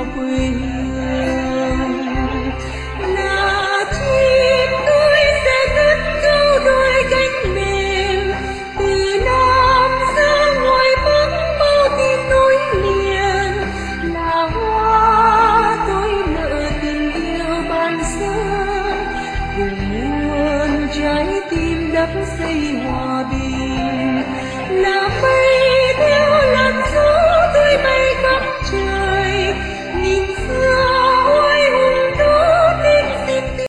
quê hương. Là chim tôi sẽ cất câu đôi cánh mềm, từ Nam ra ngoài Bắc bao tin nối liền. Là hoa tôi nợ tình yêu ban sơ, cùng muôn trái tim đắp xây hòa bình. Là mây